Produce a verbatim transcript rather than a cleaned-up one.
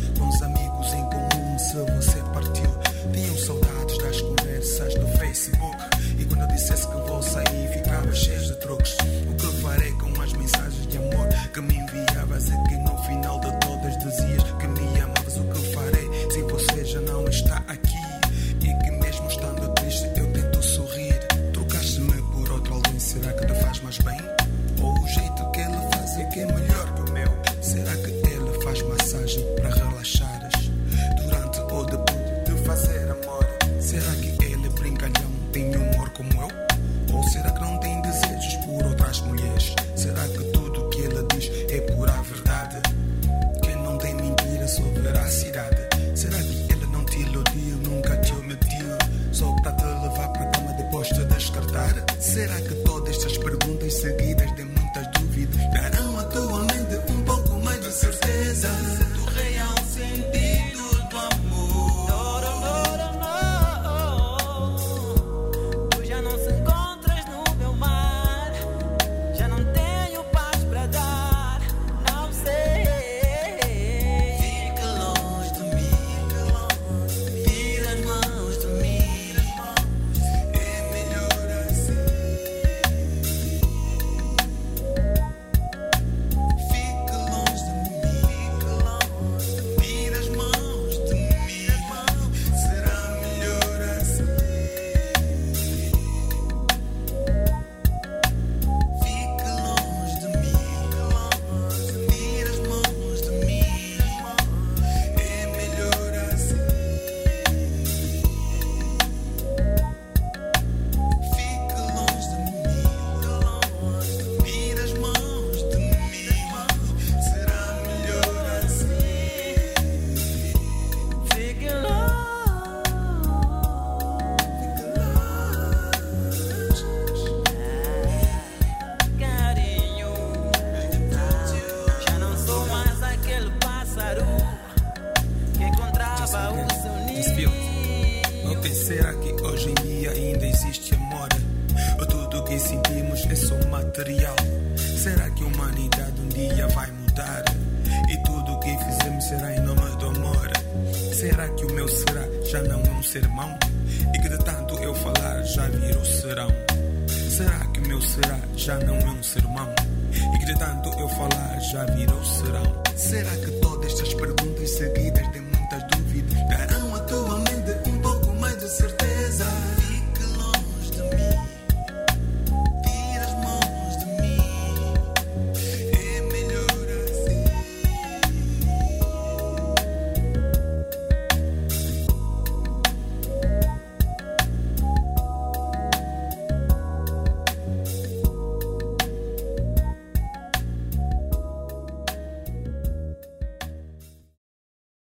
com os amigos em comum se você partiu. Tinham saudades das conversas do Facebook. E quando eu dissesse que vou sair, ficava cheio de truques. O que farei com as mensagens de amor que me enviavas e que no final de todas dizias que me amavas? O que farei se você já não está aqui? E que mesmo estando triste eu tento sorrir. Trocaste-me por outro alguém, será que te faz mais bem? Ou o jeito que ele faz é que é melhor que o meu? Será que ele faz massagem para relaxares durante ou depois de fazer amor? Será que ele é brincalhão, tem humor como eu? Ou será que não tem desejos por outras mulheres? Será que tudo que ele diz é pura verdade? Que não tem mentira, só veracidade? Será que ele não te iludiu, nunca te omitiu, só para te levar para a cama depois de descartar? Será que todas estas perguntas seguidas de muitas dúvidas darão à tua mente um pouco mais de certeza do real sentido do amor? Tu já não se encontras no meu mar, já não tenho paz para dar, não sei. Fica longe de mim, tira as mãos de mim, é melhor assim. Fica longe de mim, tira as mãos de mim, será melhor assim. Fica longe de mim, tira as mãos de mim, é melhor assim. Fica longe de mim, tira as mãos de mim, será melhor assim. Fique longe, carinho. Já não sou mais aquele pássaro que encontrava o seu Desfio. ninho. Ou que será que hoje em dia ainda existe amor? Ou tudo que sentimos é só material? Será que a humanidade um dia vai mudar? E tudo o que fizemos será em nome do amor? Será que o meu será já não é um sermão? E que de tanto eu falar já virou serão? Será que o meu será já não é um sermão? E que de tanto eu falar já virou serão? Será que todas estas perguntas seguidas